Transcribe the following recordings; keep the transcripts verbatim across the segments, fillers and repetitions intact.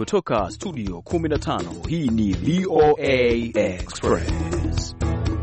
Kutoka studio kumi na tano, hii ni V O A Express.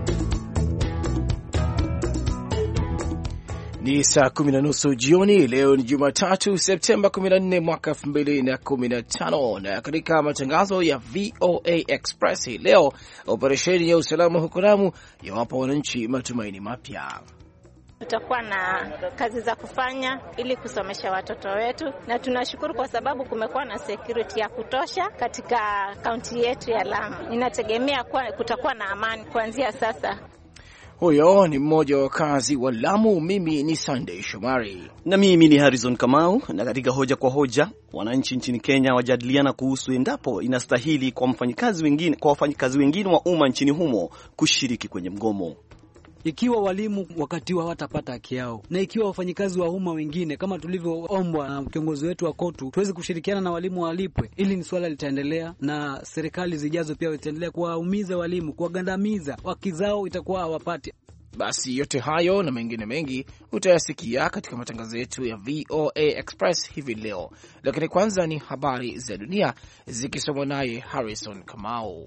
Ni saa kumi na nusu jioni. Leo ni Jumatatu, Septemba kumi na nne mwaka elfu mbili na kumi na tano, na katika matangazo ya V O A Express hii leo, operesheni ya usalama huko Lamu yawapa wananchi matumaini mapya. Tutakuwa na kazi za kufanya ili kusomesha watoto wetu, na tunashukuru kwa sababu kumekuwa na security ya kutosha katika kaunti yetu ya Lamu. Ninategemea kuwa kutakuwa na amani kuanzia sasa. Huyo ni mmoja wa wakazi wa Lamu. Mimi ni Sunday Shomari na mimi ni Harrison Kamau. Na katika hoja kwa hoja, wananchi nchini Kenya wajadiliana kuhusu endapo inastahili kwa mfanyikazi wengine kwa wafanyikazi wengine wa umma nchini humo kushiriki kwenye mgomo. Ikiwa walimu wakati wao watapata haki yao, na ikiwa wafanyikazi wa umma wengine kama tulivyoombwa na kiongozi wetu wa kotu tuweze kushirikiana na walimu walipwe, ili ni swala litaendelea, na serikali zijazo pia zitaendelea kuwaumiza walimu, kuwagandamiza, haki zao itakuwa hawapati. Basi yote hayo na mengine mengi utayasikia katika matangazo yetu ya V O A Express hivi leo, lakini kwanza ni habari za dunia zikisomwa naye Harrison Kamau.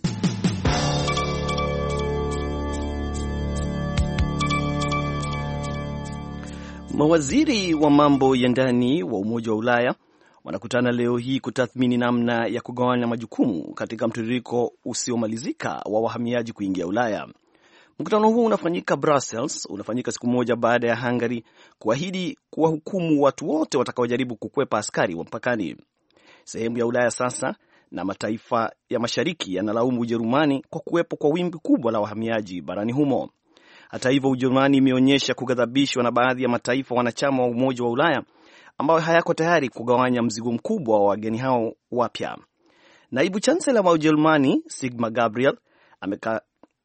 Mawaziri wa mambo ya ndani wa Umoja wa Ulaya wanakutana leo hii kutathmini namna ya kugawanya majukumu katika mtiririko usiomalizika wa wahamiaji kuingia Ulaya. Mkutano huu unafanyika Brussels, unafanyika siku moja baada ya Hungary kuahidi kuwahukumu watu wote watakaojaribu kukwepa askari wa mpakani. Sehemu ya Ulaya sasa na mataifa ya mashariki yanalaumu Ujerumani kwa kuwepo kwa wimbi kubwa la wahamiaji barani humo. Hata hivyo, Ujerumani imeonyesha kughadhabishwa na baadhi ya mataifa wanachama wa Umoja wa Ulaya ambao hayako tayari kugawanya mzigo mkubwa wa wageni hao wapya. Naibu Chancellor wa Ujerumani Sigmar Gabriel ameka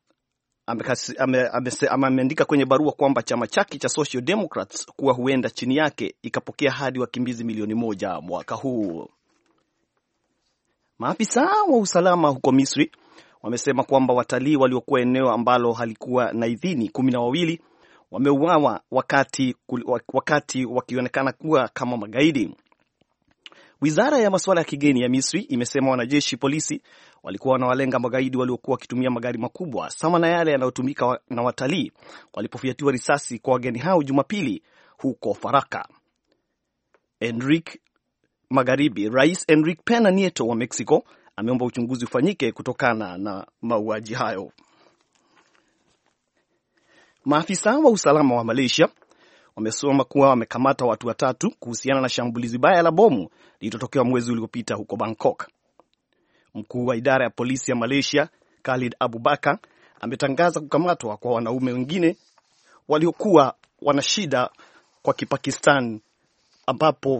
ameandika kwenye barua kwamba chama chake cha Social Democrats kuwa huenda chini yake ikapokea hadi wakimbizi milioni moja mwaka huu. Maafisa wa usalama huko Misri wamesema kwamba watalii waliokuwa eneo ambalo halikuwa na idhini kumi na wawili wameuawa wakati, wakati wakionekana kuwa kama magaidi. Wizara ya masuala ya kigeni ya Misri imesema wanajeshi polisi walikuwa wanawalenga magaidi waliokuwa wakitumia magari makubwa sama na yale yanayotumika na watalii walipofiatiwa risasi kwa wageni hao Jumapili huko Faraka. Enrique Magharibi, Rais Enrique Pena Nieto wa Mexico ameomba uchunguzi ufanyike kutokana na mauaji hayo. Maafisa wa usalama wa Malaysia wamesema kuwa wamekamata watu watatu kuhusiana na shambulizi baya la bomu lililotokea mwezi uliopita huko Bangkok. Mkuu wa idara ya polisi ya Malaysia, Khalid Abubakar, ametangaza kukamatwa kwa wanaume wengine waliokuwa wana shida kwa Kipakistan ambapo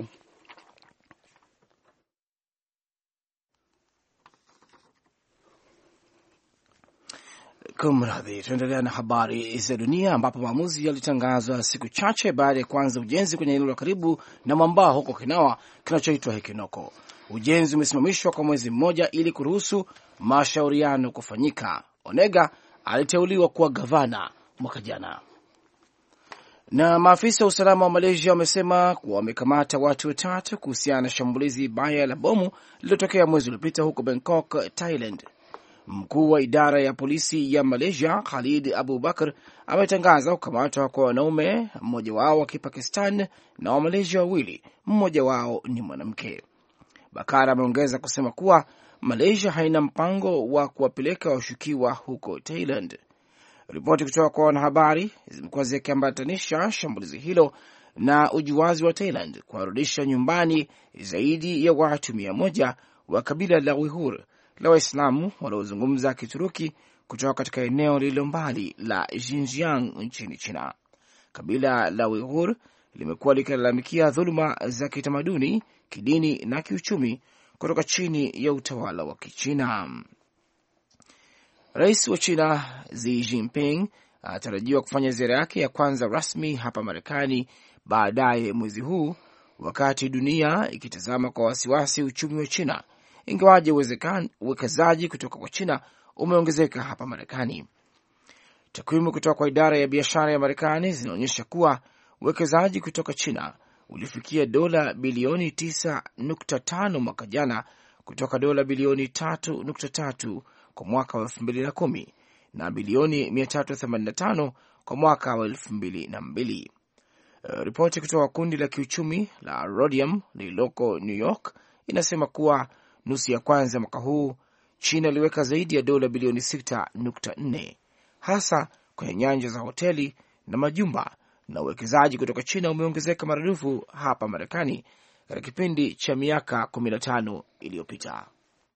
Kumradhi, tuendelea na habari za dunia, ambapo maamuzi yalitangazwa siku chache baada ya kuanza ujenzi kwenye eneo la karibu na mwambao huko Kinawa kinachoitwa Hekinoko. Ujenzi umesimamishwa kwa mwezi mmoja ili kuruhusu mashauriano kufanyika. Onega aliteuliwa kuwa gavana mwaka jana. Na maafisa wa usalama wa Malaysia wamesema kuwa wamekamata watu watatu kuhusiana na shambulizi baya la bomu lililotokea mwezi uliopita huko Bangkok, Thailand. Mkuu wa idara ya polisi ya Malaysia, Khalid Abubakar, ametangaza kukamatwa kwa wanaume, mmoja wao wa Kipakistan, na wa Malaysia wawili, mmoja wao ni mwanamke. Bakar ameongeza kusema kuwa Malaysia haina mpango wa kuwapeleka washukiwa huko Thailand. Ripoti kutoka kwa wanahabari zimekuwa zikiambatanisha shambulizi hilo na ujuazi wa Thailand kuwarudisha nyumbani zaidi ya watu mia moja wa kabila la Uyghur la Waislamu wanaozungumza Kituruki kutoka katika eneo lililo mbali la Xinjiang nchini China. Kabila la Uyghur limekuwa likilalamikia dhuluma za kitamaduni, kidini na kiuchumi kutoka chini ya utawala wa Kichina. Rais wa China Xi Jinping anatarajiwa kufanya ziara yake ya kwanza rasmi hapa Marekani baadaye mwezi huu, wakati dunia ikitazama kwa wasiwasi uchumi wa China, ingawaje uwekezaji kutoka kwa China umeongezeka hapa Marekani. Takwimu kutoka kwa idara ya biashara ya Marekani zinaonyesha kuwa uwekezaji kutoka China ulifikia dola bilioni tisa nukta tano mwaka jana, kutoka dola bilioni tatu nukta tatu kwa mwaka wa elfu mbili na kumi na bilioni mia tatu themanini na tano kwa mwaka wa elfu mbili na mbili. Uh, ripoti kutoka kundi la kiuchumi la Rhodium lililoko New York inasema kuwa nusu ya kwanza mwaka huu China iliweka zaidi ya dola bilioni sita nukta nne hasa kwenye nyanja za hoteli na majumba, na uwekezaji kutoka China umeongezeka maradufu hapa Marekani katika kipindi cha miaka kumi na tano iliyopita.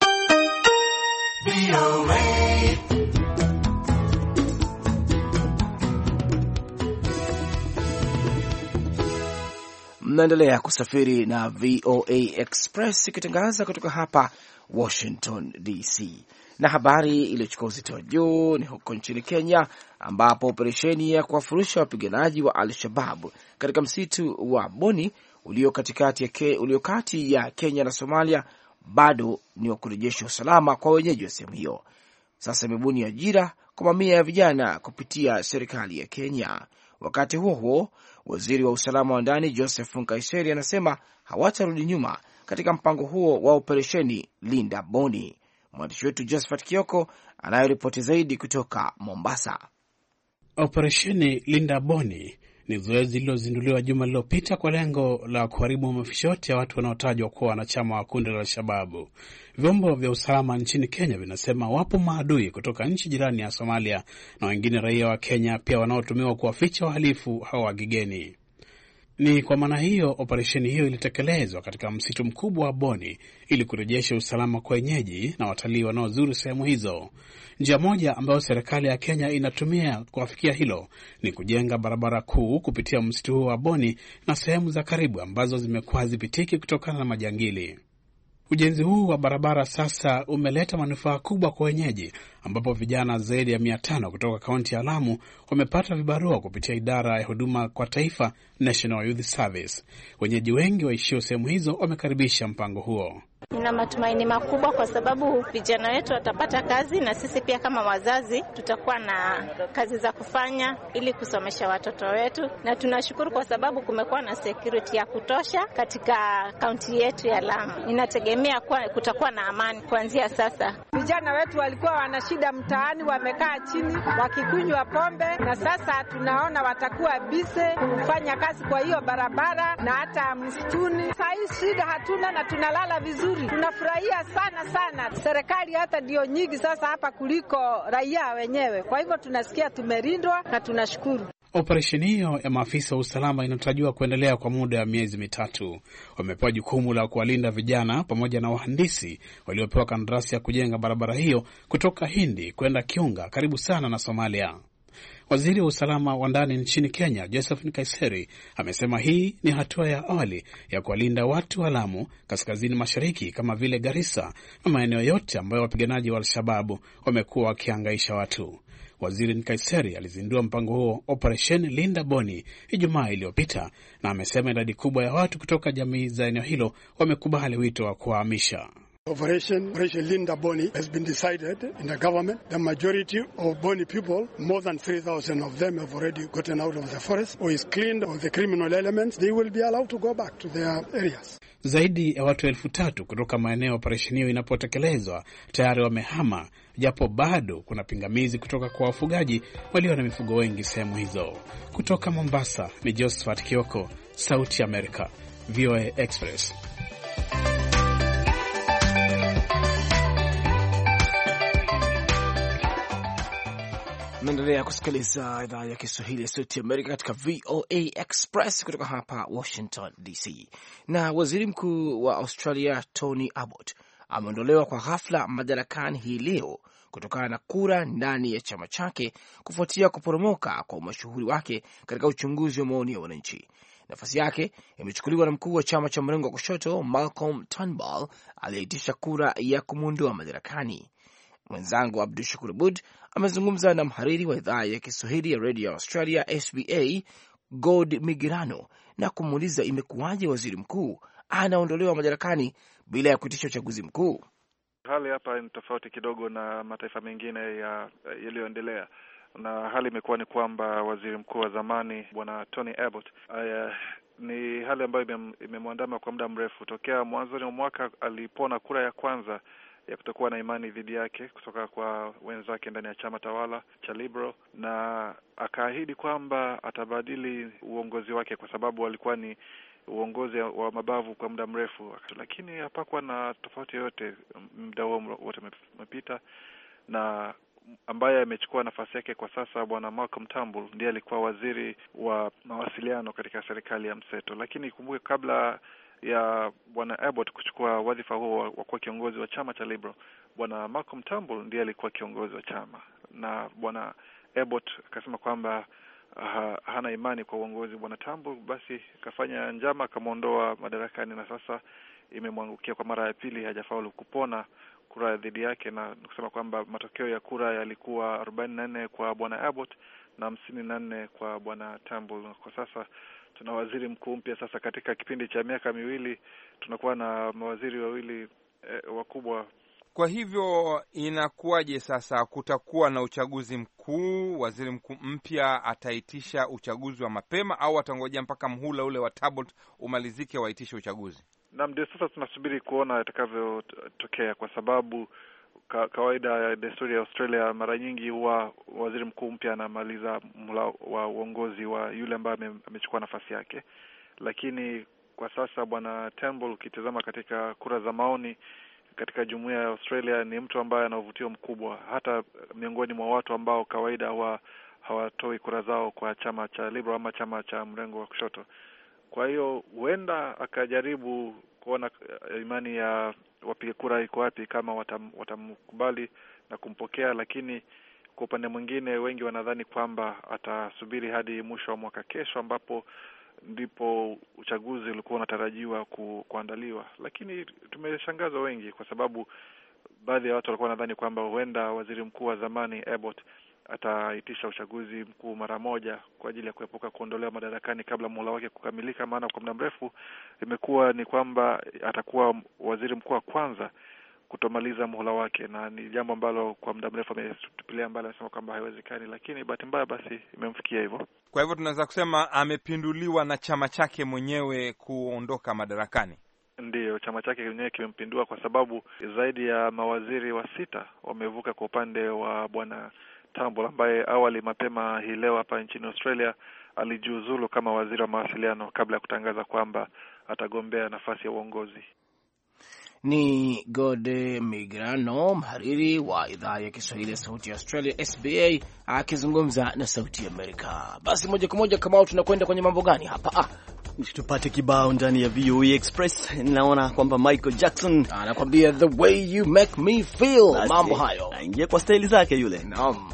Mnaendelea kusafiri na V O A Express ikitangaza kutoka hapa Washington D C. Na habari iliyochukua uzito wa juu ni huko nchini Kenya, ambapo operesheni ya kuwafurusha wapiganaji wa Al-Shabaab katika msitu wa Boni ulio katikati ya ke, ulio kati ya Kenya na Somalia bado ni wa kurejesha usalama kwa wenyeji wa sehemu hiyo. Sasa imebuni ajira kwa mamia ya vijana kupitia serikali ya Kenya. Wakati huo huo, waziri wa usalama wa ndani Joseph Nkaiseri anasema hawatarudi nyuma katika mpango huo wa operesheni Linda Boni. Mwandishi wetu Josephat Kioko anayoripoti zaidi kutoka Mombasa. Operesheni Linda Boni ni zoezi lililozinduliwa juma lililopita kwa lengo la kuharibu maficho yote ya watu wanaotajwa kuwa wanachama wa kundi la Al-Shabaab. Vyombo vya usalama nchini Kenya vinasema wapo maadui kutoka nchi jirani ya Somalia na wengine raia wa Kenya pia wanaotumiwa kuwaficha wahalifu hao wa kigeni. Ni kwa maana hiyo operesheni hiyo ilitekelezwa katika msitu mkubwa wa Boni ili kurejesha usalama kwa wenyeji na watalii wanaozuru sehemu hizo. Njia moja ambayo serikali ya Kenya inatumia kuwafikia hilo ni kujenga barabara kuu kupitia msitu huo wa Boni na sehemu za karibu ambazo zimekuwa zipitiki kutokana na majangili. Ujenzi huu wa barabara sasa umeleta manufaa kubwa kwa wenyeji, ambapo vijana zaidi ya mia tano kutoka kaunti ya Lamu wamepata vibarua kupitia idara ya huduma kwa taifa, National Youth Service. Wenyeji wengi waishio sehemu hizo wamekaribisha mpango huo. Nina matumaini makubwa kwa sababu vijana wetu watapata kazi na sisi pia kama wazazi tutakuwa na kazi za kufanya ili kusomesha watoto wetu, na tunashukuru kwa sababu kumekuwa na security ya kutosha katika kaunti yetu ya Lamu. Ninategemea kuwa kutakuwa na amani kuanzia sasa. Vijana wetu walikuwa wana shida mtaani, wamekaa chini wakikunywa pombe, na sasa tunaona watakuwa busy kufanya kazi kwa hiyo barabara na hata msituni. Sasa shida hatuna na tunalala vizuri. Tunafurahia sana sana. Serikali hata ndio nyingi sasa hapa kuliko raia wenyewe. Kwa hivyo tunasikia tumerindwa na tunashukuru. Operesheni hiyo ya maafisa wa usalama inatarajiwa kuendelea kwa muda wa miezi mitatu. Wamepewa jukumu la kuwalinda vijana pamoja na wahandisi waliopewa kandarasi ya kujenga barabara hiyo kutoka Hindi kwenda Kiunga, karibu sana na Somalia. Waziri wa usalama wa ndani nchini Kenya, Joseph Nkaiseri, amesema hii ni hatua ya awali ya kuwalinda watu wa Lamu, kaskazini mashariki kama vile Garissa na maeneo yote ambayo wapiganaji wa Al-Shabaab wamekuwa wakihangaisha watu. Waziri Nkaiseri alizindua mpango huo Operation Linda Boni Ijumaa iliyopita, na amesema idadi kubwa ya watu kutoka jamii za eneo hilo wamekubali wito wa kuhamisha. Operation, Operation Linda Boni has been decided in the government. The majority of Boni people, more than three thousand of them, have already gotten out of the forest or is cleaned of the criminal elements. They will be allowed to go back to their areas. Zaidi ya watu elfu tatu kutoka maeneo operesheni hiyo inapotekelezwa tayari wamehama, japo bado kuna pingamizi kutoka kwa wafugaji walio na mifugo wengi sehemu hizo. Kutoka Mombasa ni Josephat Kioko, Sauti ya Amerika, V O A Express. Mnaendelea kusikiliza idhaa ya Kiswahili ya Sauti ya Amerika katika V O A Express kutoka hapa Washington D C. Na waziri mkuu wa Australia Tony Abbott ameondolewa kwa ghafla madarakani hii leo kutokana na kura ndani ya chama chake kufuatia kuporomoka kwa umashuhuri wake katika uchunguzi wa maoni ya wananchi. Nafasi yake imechukuliwa na mkuu wa chama cha mrengo wa kushoto Malcolm Turnbull aliyeitisha kura ya kumuondoa madarakani. Mwenzangu Abdu Shakur Abud amezungumza na mhariri wa idhaa ya Kiswahili ya Radio Australia S B A God Migirano na kumuuliza imekuwaje waziri mkuu anaondolewa madarakani bila ya kuitisha uchaguzi mkuu. Hali hapa ni tofauti kidogo na mataifa mengine ya yaliyoendelea. na hali imekuwa ni kwamba waziri mkuu wa zamani bwana Tony Abbott aya, ni hali ambayo imemwandama kwa muda mrefu. Tokea mwanzoni mwa mwaka alipona kura ya kwanza ya kutokuwa na imani dhidi yake kutoka kwa wenzake ndani ya chama tawala cha Liberal, na akaahidi kwamba atabadili uongozi wake kwa sababu alikuwa ni uongozi wa mabavu kwa muda mrefu. Lakini hapakuwa na tofauti yoyote, muda huo wote umepita, na ambaye amechukua nafasi yake kwa sasa bwana Malcolm Turnbull ndiye alikuwa waziri wa mawasiliano katika serikali ya mseto. Lakini kumbuke, kabla ya bwana Abbott kuchukua wadhifa huo wa kuwa kiongozi wa chama cha Liberal, bwana Malcolm Turnbull ndiye alikuwa kiongozi wa chama, na bwana Abbott akasema kwamba ha, hana imani kwa uongozi bwana Turnbull, basi kafanya njama akamuondoa madarakani, na sasa imemwangukia kwa mara ya pili, hajafaulu kupona kura dhidi yake, na kusema kwamba matokeo ya kura yalikuwa arobaini na nne kwa bwana Abbott na hamsini na nne kwa bwana Turnbull. Kwa sasa tuna waziri mkuu mpya. Sasa katika kipindi cha miaka miwili tunakuwa na mawaziri wawili eh, wakubwa. Kwa hivyo inakuwaje sasa? Kutakuwa na uchaguzi mkuu, waziri mkuu mpya ataitisha uchaguzi wa mapema au atangojea mpaka mhula ule wa Abbott umalizike waitishe uchaguzi? Na ndio sasa tunasubiri kuona itakavyotokea, kwa sababu ka, kawaida ya desturi ya Australia mara nyingi huwa waziri mkuu mpya anamaliza mhula wa uongozi wa yule ambaye amechukua nafasi yake. Lakini kwa sasa bwana Turnbull, ukitazama katika kura za maoni katika jumuiya ya Australia, ni mtu ambaye ana uvutio mkubwa hata miongoni mwa watu ambao kawaida huwa hawatoi kura zao kwa chama cha Liberal ama chama cha mrengo wa kushoto. Kwa hiyo huenda akajaribu kuona imani ya wapiga kura iko wapi, kama watam, watamkubali na kumpokea. Lakini kwa upande mwingine, wengi wanadhani kwamba atasubiri hadi mwisho wa mwaka kesho, ambapo ndipo uchaguzi ulikuwa unatarajiwa ku, kuandaliwa. Lakini tumeshangazwa wengi kwa sababu baadhi ya watu walikuwa wanadhani kwamba huenda waziri mkuu wa zamani Abbott ataitisha uchaguzi mkuu mara moja kwa ajili ya kuepuka kuondolewa madarakani kabla muhula wake kukamilika, maana kwa muda mrefu imekuwa ni kwamba atakuwa waziri mkuu wa kwanza kutomaliza muhula wake, na ni jambo ambalo kwa muda mrefu ametupilia mbali, anasema kwamba haiwezekani, lakini bahati mbaya basi imemfikia hivyo. Kwa hivyo tunaweza kusema amepinduliwa na chama chake mwenyewe kuondoka madarakani. Ndiyo, chama chake mwenyewe kimempindua, kwa sababu zaidi ya mawaziri wa sita wamevuka kwa upande wa bwana Turnbull, ambaye awali mapema hii leo hapa nchini Australia alijiuzulu kama waziri wa mawasiliano kabla ya kutangaza kwamba atagombea nafasi ya uongozi. Ni Gode Migrano, mhariri wa idhaa ya Kiswahili ya Sauti ya Australia S B A, akizungumza na Sauti ya Amerika. Basi moja kwa moja, kama tunakwenda kwenye mambo gani hapa? Ah, tupate kibao ndani ya V O A Express. Naona kwamba Michael Jackson anakuambia the way you make me feel. Basi, mambo hayo aingie kwa staili zake yule. Naam.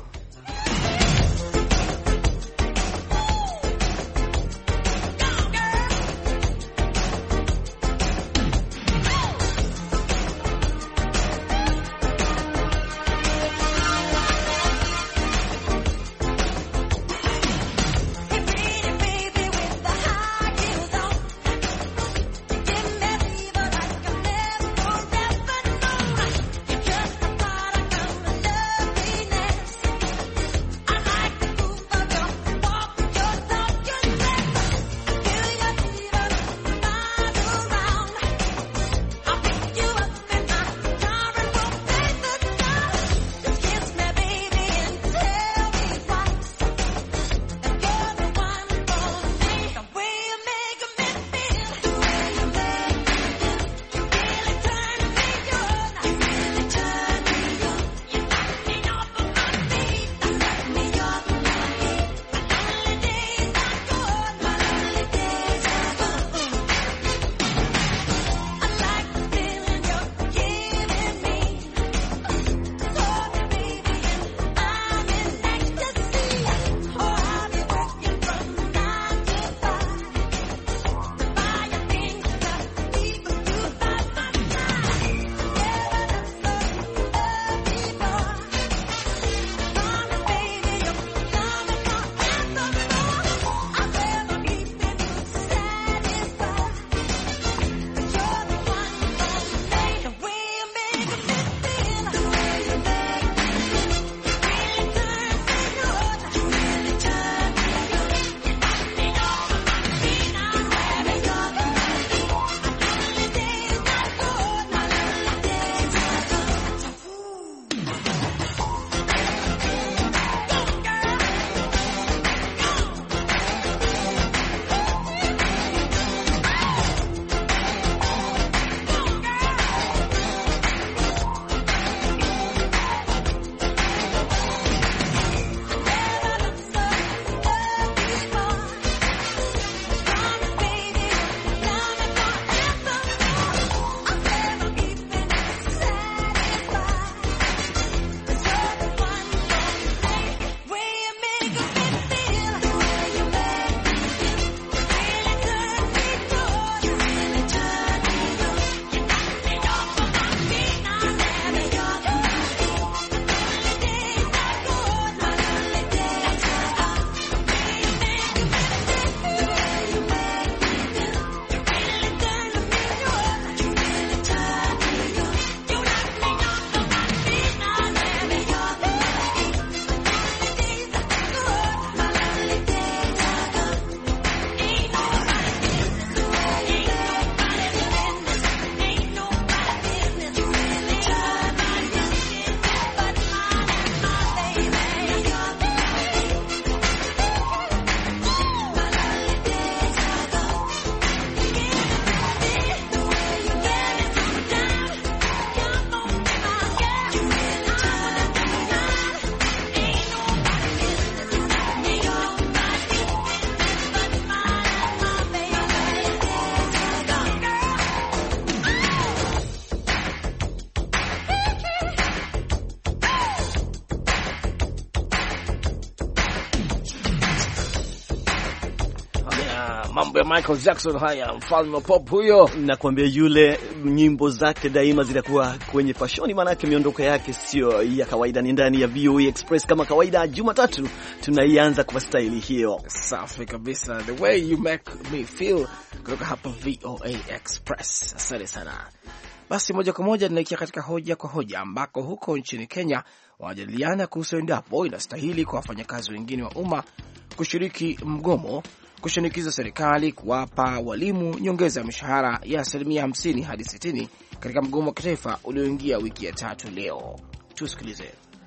Michael Jackson. Haya, mfalme wa pop huyo, nakwambia yule, nyimbo zake daima zinakuwa kwenye fashoni, maanake miondoko yake sio ya kawaida. Ni ndani ya V O A Express kama kawaida, Jumatatu tunaianza kwa staili hiyo. Safi kabisa, the way you make me feel, kutoka hapa V O A Express. Asante sana. Basi moja kwa moja tunaelekea katika hoja kwa hoja, ambako huko nchini Kenya wanajadiliana kuhusu endapo inastahili kwa wafanyakazi wengine wa umma kushiriki mgomo kushinikiza serikali kuwapa walimu nyongeza ya mishahara ya asilimia hamsini hadi sitini katika mgomo wa kitaifa ulioingia wiki ya tatu leo. Tusikilize.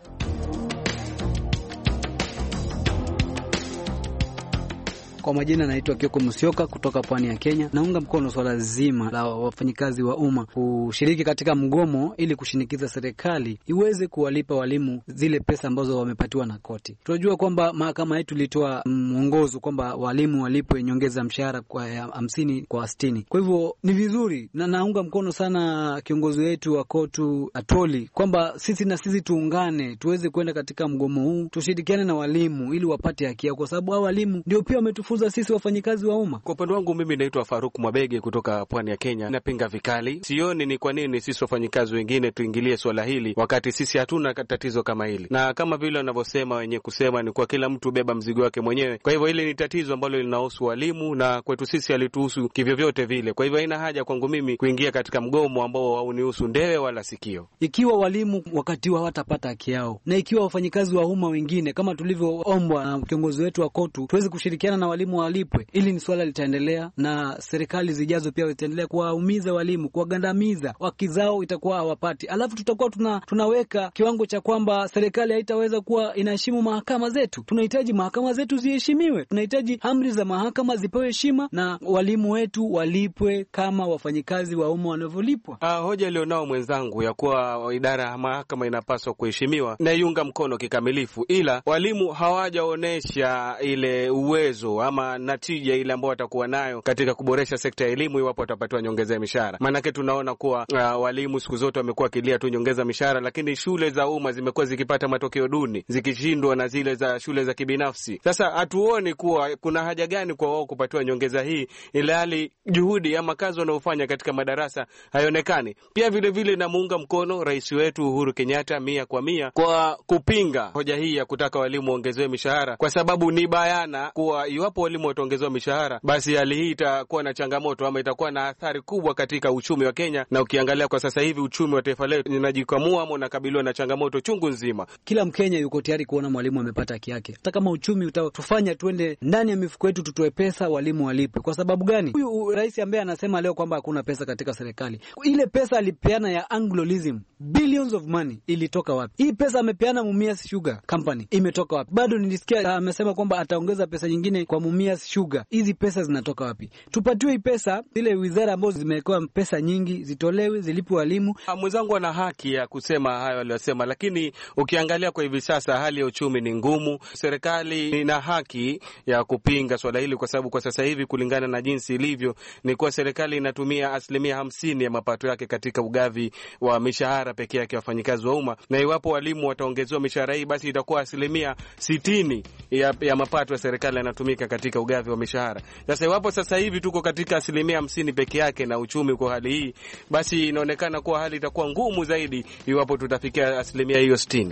Kwa majina naitwa Kioko Musyoka kutoka pwani ya Kenya. Naunga mkono swala zima la wafanyikazi wa umma kushiriki katika mgomo ili kushinikiza serikali iweze kuwalipa walimu zile pesa ambazo wamepatiwa na koti. Tunajua kwamba mahakama yetu ilitoa mwongozo kwamba walimu walipwe nyongeza mshahara kwa hamsini kwa sitini. Kwa hivyo ni vizuri, na naunga mkono sana kiongozi wetu wa kotu Atoli kwamba sisi na sisi tuungane tuweze kwenda katika mgomo huu, tushirikiane na walimu ili wapate haki yao, kwa sababu hao walimu ndio pia wametufunza sisi wafanyikazi wa umma. Kwa upande wangu mimi naitwa Faruk Mwabege kutoka pwani ya Kenya. Napinga vikali. Sioni ni kwa nini sisi wafanyikazi wengine tuingilie swala hili wakati sisi hatuna tatizo kama hili. Na kama vile wanavyosema wenye kusema ni kwa kila mtu beba mzigo wake mwenyewe. Kwa hivyo hili ni tatizo ambalo linahusu walimu na kwetu sisi halituhusu kivyo vyote vile. Kwa hivyo haina haja kwangu mimi kuingia katika mgomo ambao haunihusu ndewe wala sikio. Ikiwa walimu wakati wao watapata haki yao, na ikiwa wafanyikazi wa umma wengine kama tulivyoombwa na kiongozi wetu wa kotu tuweze kushirikiana na walimu walipwe, ili ni swala litaendelea, na serikali zijazo pia zitaendelea kuwaumiza walimu, kuwagandamiza, haki zao itakuwa hawapati. Alafu tutakuwa tuna, tunaweka kiwango cha kwamba serikali haitaweza kuwa inaheshimu mahakama zetu. Tunahitaji mahakama zetu ziheshimiwe. Tunahitaji amri za mahakama zipewe heshima, na walimu wetu walipwe kama wafanyikazi wa umma wanavyolipwa. Ah, hoja ilionao mwenzangu ya kuwa idara ya mahakama inapaswa kuheshimiwa na iunga mkono kikamilifu, ila walimu hawajaonesha ile uwezo ama natija ile ambayo watakuwa nayo katika kuboresha sekta ya elimu iwapo watapatiwa nyongeza ya mishahara. Maanake tunaona kuwa uh, walimu siku zote wamekuwa kilia tu nyongeza mishahara, lakini shule za umma zimekuwa zikipata matokeo duni, zikishindwa na zile za shule za kibinafsi. Sasa hatuoni kuwa kuna haja gani kwa wao kupatiwa nyongeza hii, ile hali juhudi ama kazi wanaofanya katika madarasa haionekani. Pia vile vile namuunga mkono rais wetu Uhuru Kenyatta mia kwa mia kwa kupinga hoja hii ya kutaka walimu ongezewe mishahara, kwa sababu ni bayana kuwa iwapo walimu wataongezewa mishahara, basi hali hii itakuwa na changamoto ama itakuwa na athari kubwa katika uchumi wa Kenya. Na ukiangalia kwa sasa hivi uchumi wa taifa letu linajikwamua ama unakabiliwa na changamoto chungu nzima. Kila Mkenya yuko tayari kuona mwalimu amepata haki yake. Hata kama uchumi utatufanya tuende ndani ya mifuko yetu tutoe pesa, walimu walipe. Kwa sababu gani? Huyu rais ambaye anasema leo kwamba hakuna pesa katika serikali, ile pesa alipeana ya Anglolism, billions of money, ilitoka wapi? Hii pesa amepeana Mumias Sugar Company, imetoka wapi? Bado nilisikia amesema kwamba ataongeza pesa nyingine kwa Mumias Sugar. Hizi pesa zinatoka wapi? Tupatiwe hii pesa, ile wizara ambazo zimewekewa pesa nyingi zitolewe, zilipwe walimu. Mwenzangu ana haki ya kusema hayo aliyosema, lakini ukiangalia kwa hivi sasa hali ya uchumi ni ngumu. Serikali ina haki ya kupinga swala hili, kwa sababu kwa sasa hivi kulingana na jinsi ilivyo ni kwa serikali inatumia asilimia hamsini ya mapato yake katika ugavi wa mishahara pekee yake wafanyikazi wa umma, na iwapo walimu wataongezewa mishahara hii, basi itakuwa asilimia sitini ya, ya mapato ya serikali yanatumika katika ugavi wa mishahara. Sasa iwapo sasa hivi tuko katika asilimia hamsini peke yake na uchumi kwa hali hii, basi inaonekana kuwa hali itakuwa ngumu zaidi iwapo tutafikia asilimia hiyo sitini.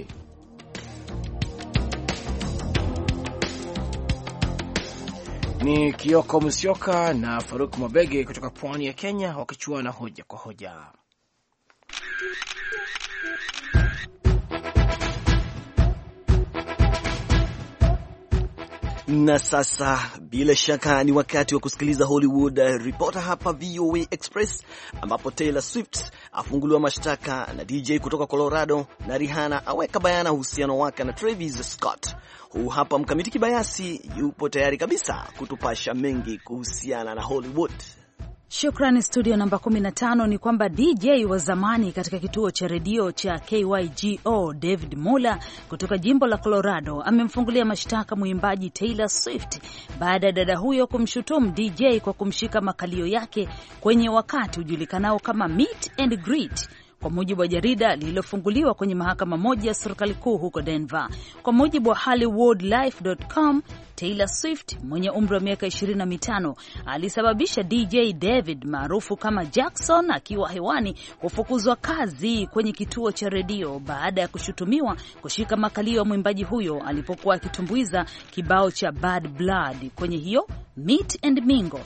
Ni Kioko Musyoka na Faruk Mabege kutoka pwani ya Kenya wakichuana hoja kwa hoja. Na sasa bila shaka ni wakati wa kusikiliza Hollywood Reporter hapa V O A Express, ambapo Taylor Swift afunguliwa mashtaka na D J kutoka Colorado na Rihanna aweka bayana uhusiano wake na Travis Scott. Huu hapa Mkamiti Kibayasi yupo tayari kabisa kutupasha mengi kuhusiana na Hollywood. Shukrani studio namba kumi na tano. Ni kwamba D J wa zamani katika kituo cha redio cha K Y G O David Muller kutoka jimbo la Colorado amemfungulia mashtaka mwimbaji Taylor Swift baada ya dada huyo kumshutumu D J kwa kumshika makalio yake kwenye wakati ujulikanao kama meet and greet, kwa mujibu wa jarida lililofunguliwa kwenye mahakama moja ya serikali kuu huko Denver. Kwa mujibu wa Hollywood Life dot com, Taylor Swift mwenye umri wa miaka ishirini na mitano alisababisha D J David maarufu kama Jackson akiwa hewani kufukuzwa kazi kwenye kituo cha redio baada ya kushutumiwa kushika makalio ya mwimbaji huyo alipokuwa akitumbuiza kibao cha Bad Blood kwenye hiyo Meet and Mingle,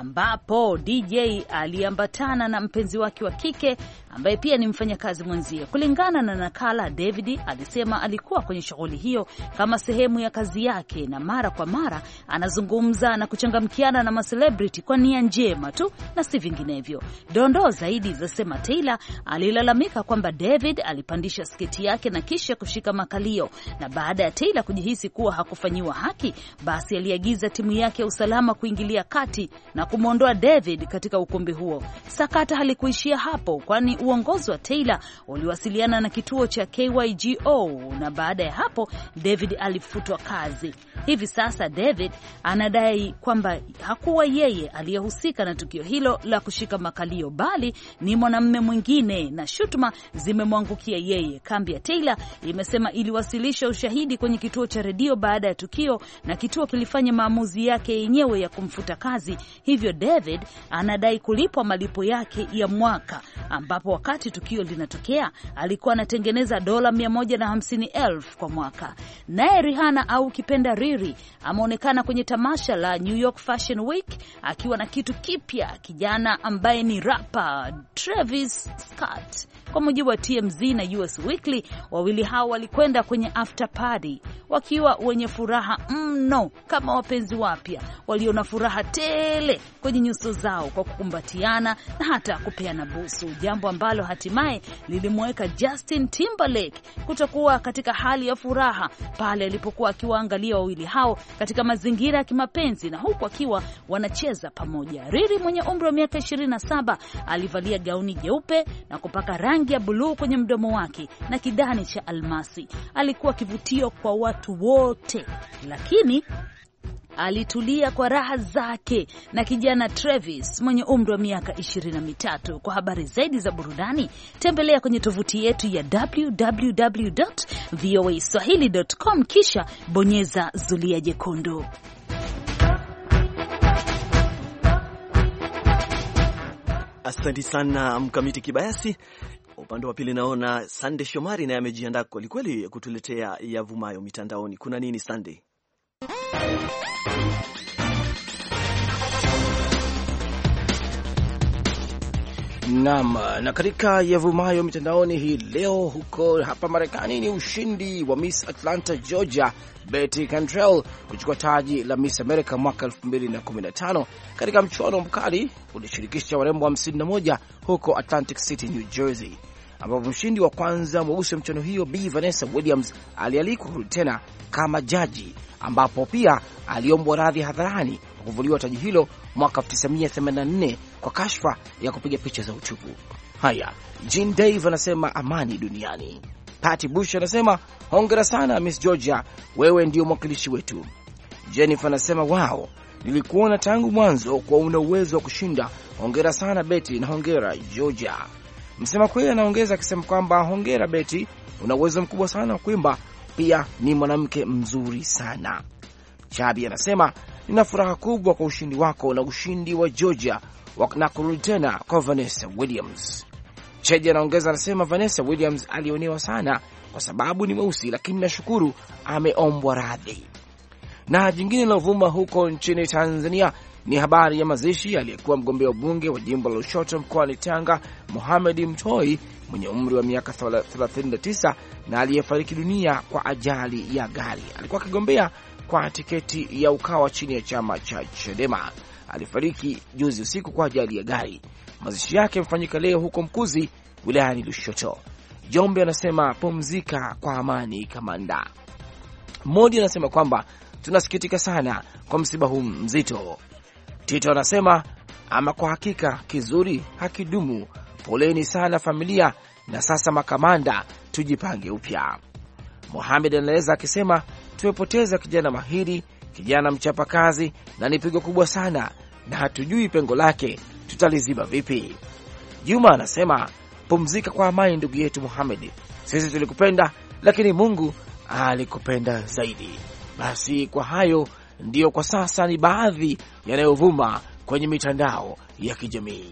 ambapo D J aliambatana na mpenzi wake wa kike ambaye pia ni mfanyakazi mwenzie. Kulingana na nakala, David alisema alikuwa kwenye shughuli hiyo kama sehemu ya kazi yake, na mara kwa mara anazungumza na kuchangamkiana na macelebrity kwa nia njema tu na si vinginevyo. Dondoo zaidi zasema Taylor alilalamika kwamba David alipandisha sketi yake na kisha kushika makalio, na baada ya Taylor kujihisi kuwa hakufanyiwa haki, basi aliagiza timu yake ya usalama kuingilia kati na kumwondoa David katika ukumbi huo. Sakata halikuishia hapo, kwani uongozi wa Taylor uliwasiliana na kituo cha K Y G O, na baada ya hapo David alifutwa kazi. Hivi sasa David anadai kwamba hakuwa yeye aliyehusika na tukio hilo la kushika makalio, bali ni mwanamume mwingine, na shutuma zimemwangukia yeye. Kambi ya Taylor imesema iliwasilisha ushahidi kwenye kituo cha redio baada ya tukio, na kituo kilifanya maamuzi yake yenyewe ya kumfuta kazi. Hivyo David anadai kulipwa malipo yake ya mwaka, ambapo wakati tukio linatokea alikuwa anatengeneza dola mia moja na hamsini elfu kwa mwaka. Naye Rihanna au kipenda Riri ameonekana kwenye tamasha la New York Fashion Week akiwa na kitu kipya, kijana ambaye ni rapper Travis Scott. Kwa mujibu wa T M Z na U S Weekly, wawili hao walikwenda kwenye after party wakiwa wenye furaha mno kama wapenzi wapya walio na furaha tele kwenye nyuso zao kwa kukumbatiana na hata kupeana busu, jambo ambalo hatimaye lilimweka Justin Timberlake kutokuwa katika hali ya furaha pale alipokuwa akiwaangalia wawili hao katika mazingira ya kimapenzi na huku akiwa wanacheza pamoja. Riri mwenye umri wa miaka ishirini na saba alivalia gauni jeupe na kupaka rangi ya buluu kwenye mdomo wake na kidani cha almasi. Alikuwa kivutio kwa watu wote, lakini alitulia kwa raha zake na kijana Travis mwenye umri wa miaka ishirini na mitatu. Kwa habari zaidi za burudani, tembelea kwenye tovuti yetu ya w w w dot v o a swahili dot com kisha bonyeza zulia jekundu. Asante sana Mkamiti Kibayasi. Upande wa pili naona Sande Shomari naye amejiandaa kweli kweli kutuletea yavumayo mitandaoni. Kuna nini Sande? Naam, na katika yavumayo mitandaoni hii leo, huko hapa Marekani ni ushindi wa Miss Atlanta Georgia Betty Cantrell kuchukua taji la Miss America mwaka elfu mbili na kumi na tano katika mchuano mkali ulishirikisha warembo hamsini na moja huko Atlantic City, New Jersey, ambapo mshindi wa kwanza mweusi wa mchuano hiyo Bi Vanessa Williams alialikwa kurudi tena kama jaji, ambapo pia aliombwa radhi hadharani kwa kuvuliwa taji hilo mwaka elfu tisa mia themanini na nne kwa kashfa ya kupiga picha za utupu. Haya, Jean Dave anasema amani duniani. Patty Bush anasema hongera sana Miss Georgia, wewe ndio mwakilishi wetu. Jennifer anasema wow, nilikuona tangu mwanzo kwa una uwezo wa kushinda. Hongera sana Betty na hongera Georgia. Msema kweli anaongeza akisema kwamba hongera Betty, una uwezo mkubwa sana wa kuimba, pia ni mwanamke mzuri sana. Chabi anasema nina furaha kubwa kwa ushindi wako na ushindi wa Georgia na kurudi tena kwa Vanessa Williams. Cheji anaongeza anasema Vanessa Williams alionewa sana kwa sababu ni mweusi, lakini nashukuru ameombwa radhi. Na jingine lilovuma huko nchini Tanzania ni habari ya mazishi aliyekuwa mgombea ubunge wa jimbo la Lushoto mkoani Tanga, Mohamed Mtoi mwenye umri wa miaka thelathini na tisa na aliyefariki dunia kwa ajali ya gari. Alikuwa akigombea kwa tiketi ya Ukawa chini ya chama cha Chadema. Alifariki juzi usiku kwa ajali ya gari. Mazishi yake yamefanyika leo huko Mkuzi wilayani Lushoto. Jombe anasema pumzika kwa amani kamanda. Modi anasema kwamba tunasikitika sana kwa msiba huu mzito. Tito anasema ama kwa hakika kizuri hakidumu, poleni sana familia, na sasa makamanda tujipange upya. Mohamed anaeleza akisema tumepoteza kijana mahiri, kijana mchapa kazi na ni pigo kubwa sana na hatujui pengo lake tutaliziba vipi. Juma anasema pumzika kwa amani ndugu yetu Mohamed, sisi tulikupenda lakini Mungu alikupenda zaidi. Basi kwa hayo ndiyo kwa sasa ni baadhi yanayovuma kwenye mitandao ya kijamii.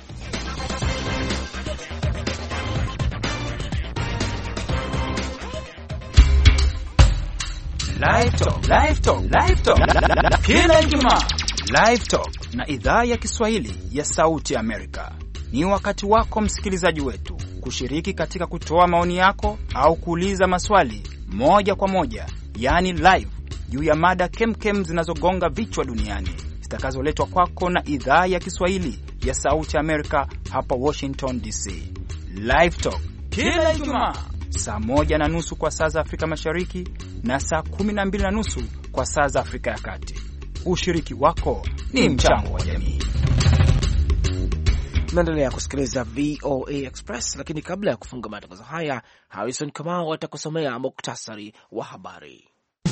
Live Talk, Live Talk, Live Talk. Kila Ijumaa Live Talk na idhaa ya Kiswahili ya Sauti ya Amerika. Ni wakati wako msikilizaji wetu kushiriki katika kutoa maoni yako au kuuliza maswali moja kwa moja, yani live, juu ya mada kemkem zinazogonga vichwa duniani, zitakazoletwa kwako na idhaa ya Kiswahili ya Sauti ya Amerika hapa Washington D C. Live Talk kila Ijumaa saa moja na nusu kwa saa za Afrika Mashariki na saa kumi na mbili na nusu kwa saa za Afrika ya Kati. Ushiriki wako ni mchango wa jamii. Tunaendelea kusikiliza V O A Express, lakini kabla ya kufunga matangazo haya, Harrison Kamau atakusomea muktasari wa habari.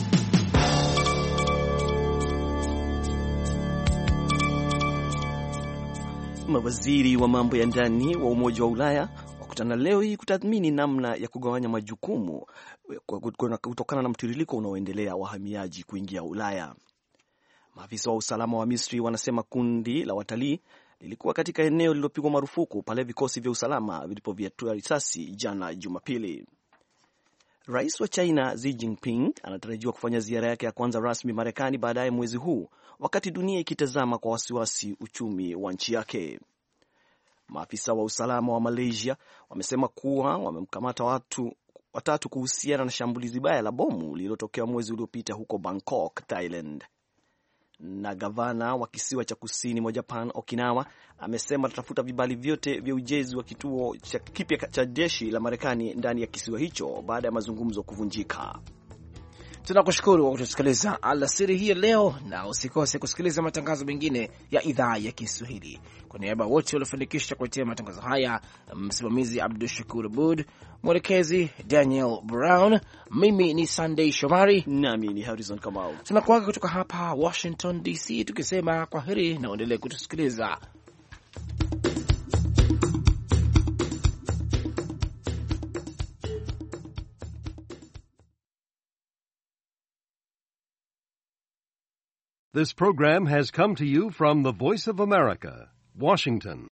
Mawaziri wa mambo ya ndani wa Umoja wa Ulaya wakutana leo hii kutathmini namna ya kugawanya majukumu kutokana na mtiririko unaoendelea wahamiaji kuingia Ulaya. Maafisa wa usalama wa Misri wanasema kundi la watalii lilikuwa katika eneo lililopigwa marufuku pale vikosi vya usalama vilipovyatua risasi jana Jumapili. Rais wa China Xi Jinping anatarajiwa kufanya ziara yake ya kwanza rasmi Marekani baadaye mwezi huu, wakati dunia ikitazama kwa wasiwasi uchumi wa nchi yake. Maafisa wa usalama wa Malaysia wamesema kuwa wamemkamata watu watatu kuhusiana na shambulizi baya la bomu lililotokea mwezi uliopita huko Bangkok, Thailand. Na gavana wa kisiwa cha kusini mwa Japan, Okinawa, amesema atatafuta vibali vyote vya ujenzi wa kituo cha kipya cha jeshi la Marekani ndani ya kisiwa hicho baada ya mazungumzo kuvunjika. Tunakushukuru kwa kutusikiliza alasiri hii leo, na usikose kusikiliza matangazo mengine ya idhaa ya Kiswahili. Kwa niaba wote waliofanikisha kuletea matangazo haya, msimamizi Abdul Shakur Abud, mwelekezi Daniel Brown, mimi ni Sunday Shomari nami ni Harrison Kamau. Tunakuaga kutoka hapa Washington D C tukisema kwaheri na uendelee kutusikiliza. This program has come to you from the Voice of America, Washington.